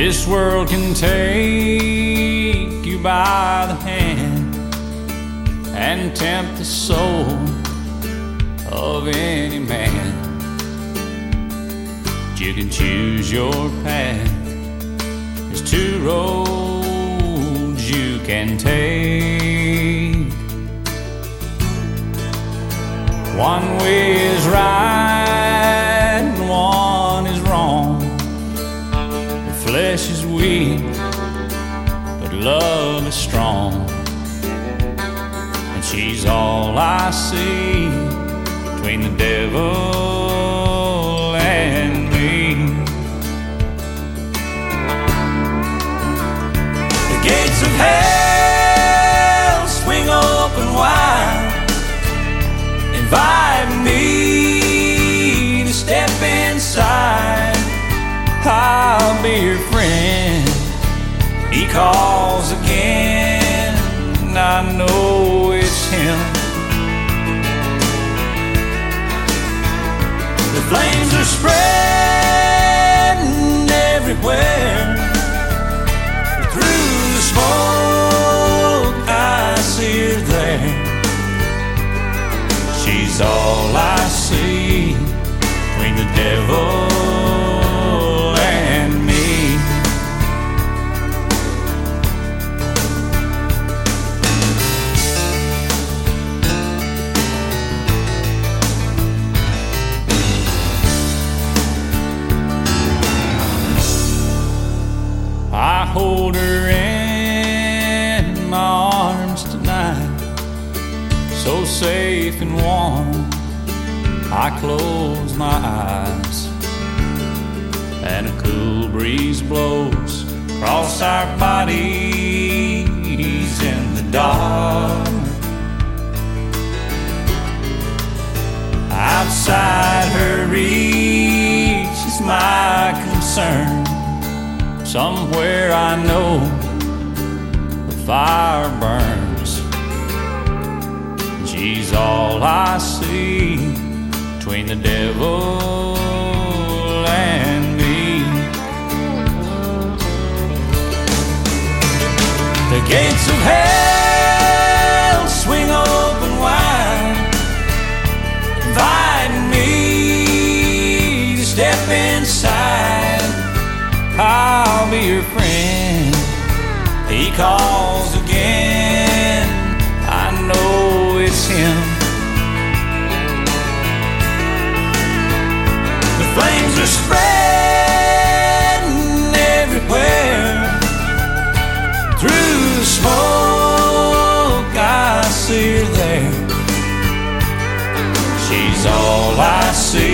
This world can take you by the hand and tempt the soul of any man. But you can choose your path. There's two roads you can take. One way is right and one is wrong. The flesh is weak, but love is strong. And she's all I see between the devil and me. The gates of hell swing open wide, invite me to step inside. I'll be your friend. He calls again, and I know it's him. The flames are spreading everywhere. Through the smoke I see her there. She's all I see between the devil and me. I hold her in my arms tonight, so safe and warm. I close my eyes, and a cool breeze blows across our bodies in the dark. Outside her reach is my concern. Somewhere I know the fire burns. She's all I see between the devil and me. The gates of hell swing open wide, inviting me to step inside. I'll be your friend. He calls again, I know it's him. The flames are spreading everywhere. Through the smoke I see her there. She's all I see